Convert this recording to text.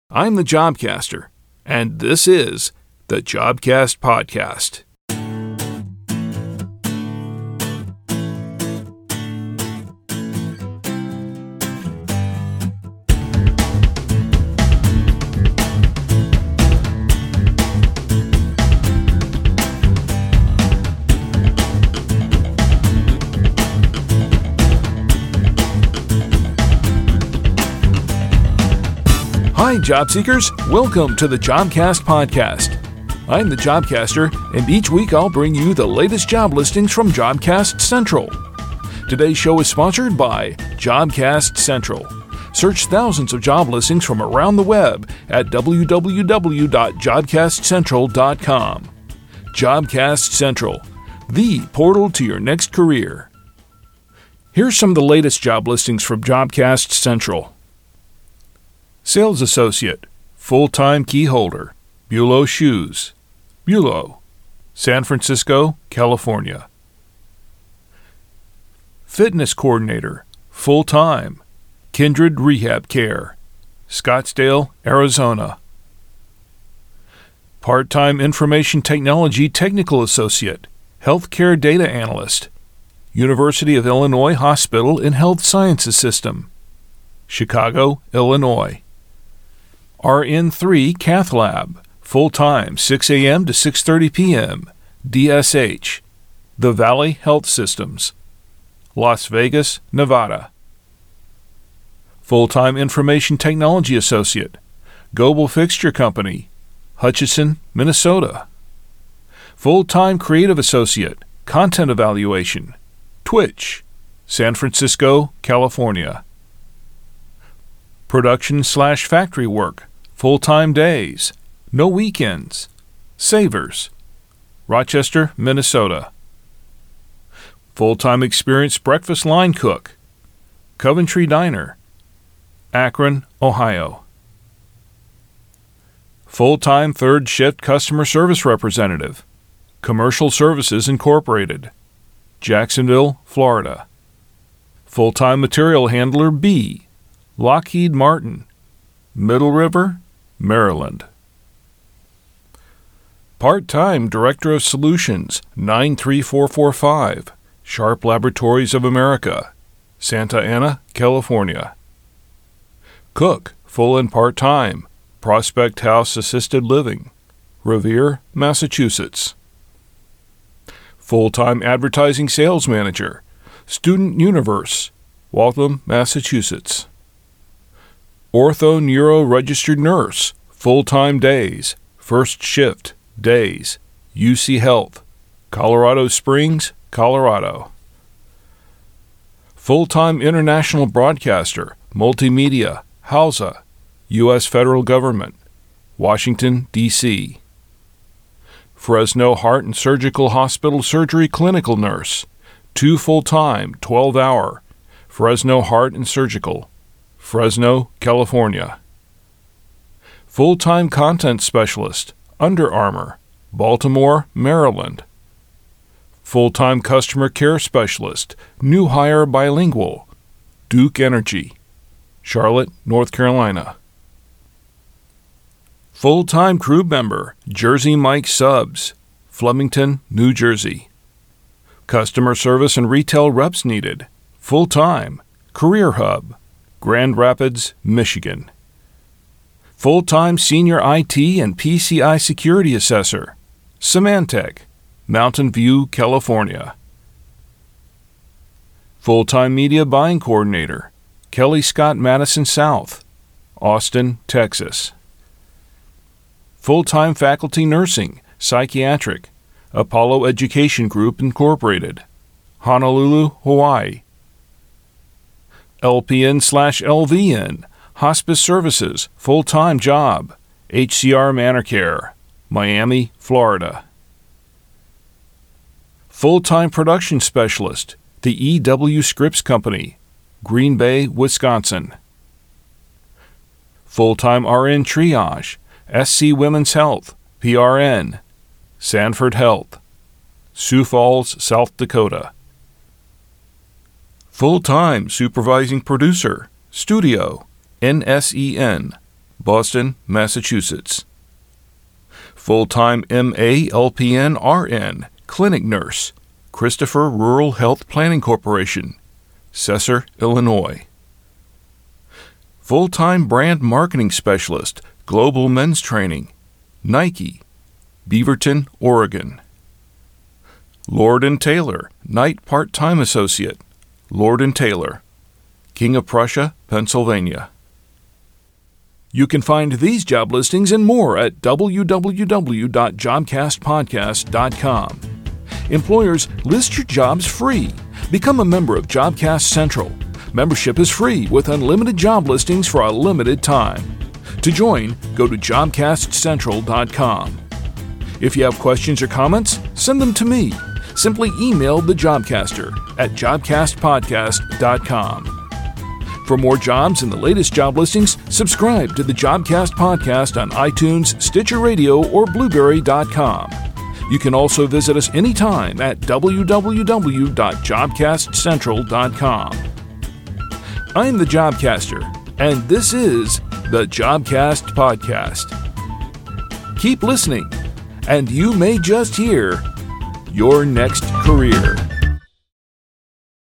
I'm the Jobcaster, and this is the Jobcast Podcast. Hi, job seekers. Welcome to the Jobcast Podcast. I'm the Jobcaster, and each week I'll bring you the latest job listings from Jobcast Central. Today's show is sponsored by Jobcast Central. Search thousands of job listings from around the web at www.jobcastcentral.com. Jobcast Central, the portal to your next career. Here's some of the latest job listings from Jobcast Central. Sales Associate, Full-Time Key Holder, Bulow Shoes, Bulow, San Francisco, California. Fitness Coordinator, Full-Time, Kindred Rehab Care, Scottsdale, Arizona. Part-Time Information Technology Technical Associate, Healthcare Data Analyst, University of Illinois Hospital and Health Sciences System, Chicago, Illinois. RN3 Cath Lab, full-time, 6 a.m. to 6:30 p.m., DSH, The Valley Health Systems, Las Vegas, Nevada. Full-time Information Technology Associate, Global Fixture Company, Hutchinson, Minnesota. Full-time Creative Associate, Content Evaluation, Twitch, San Francisco, California. Production/factory work, full-time days, no weekends, Savers, Rochester, Minnesota. Full-time experienced breakfast line cook, Coventry Diner, Akron, Ohio. Full-time third shift customer service representative, Commercial Services Incorporated, Jacksonville, Florida. Full-time material handler B, Lockheed Martin, Middle River, Maryland. Part-time Director of Solutions, 93445, Sharp Laboratories of America, Santa Ana, California. Cook, full and part-time, Prospect House Assisted Living, Revere, Massachusetts. Full-time Advertising Sales Manager, Student Universe, Waltham, Massachusetts. Ortho Neuro Registered Nurse, full-time days, first shift, days, UC Health, Colorado Springs, Colorado. Full-time International Broadcaster, Multimedia, Hausa, U.S. Federal Government, Washington, D.C. Fresno Heart and Surgical Hospital Surgery Clinical Nurse, 2 full-time, 12-hour, Fresno Heart and Surgical, Fresno, California. Full-time Content Specialist, Under Armour, Baltimore, Maryland. Full-time Customer Care Specialist, New Hire Bilingual, Duke Energy, Charlotte, North Carolina. Full-time Crew Member, Jersey Mike Subs, Flemington, New Jersey. Customer Service and Retail Reps needed, full-time, Career Hub, Grand Rapids, Michigan. Full-time Senior IT and PCI Security Assessor, Symantec, Mountain View, California. Full-time Media Buying Coordinator, Kelly Scott Madison South, Austin, Texas. Full-time Faculty Nursing, Psychiatric, Apollo Education Group Incorporated, Honolulu, Hawaii. LPN/LVN, Hospice Services, full-time job, HCR Manor Care, Miami, Florida. Full-time Production Specialist, The E.W. Scripps Company, Green Bay, Wisconsin. Full-time RN Triage, SC Women's Health, PRN, Sanford Health, Sioux Falls, South Dakota. Full-time Supervising Producer, Studio, NSEN, Boston, Massachusetts. Full-time MA LPN RN, Clinic Nurse, Christopher Rural Health Planning Corporation, Cesar, Illinois. Full-time Brand Marketing Specialist, Global Men's Training, Nike, Beaverton, Oregon. Lord & Taylor, Night Part-Time Associate, Lord & Taylor, King of Prussia, Pennsylvania. You can find these job listings and more at www.jobcastpodcast.com. Employers, list your jobs free. Become a member of Jobcast Central. Membership is free with unlimited job listings for a limited time. To join, go to jobcastcentral.com. If you have questions or comments, send them to me. Simply email the Jobcaster at jobcastpodcast.com. For more jobs and the latest job listings, subscribe to the Jobcast podcast on iTunes, Stitcher Radio, or Blueberry.com. You can also visit us anytime at www.jobcastcentral.com. I'm the Jobcaster, and this is the Jobcast Podcast. Keep listening, and you may just hear your next career.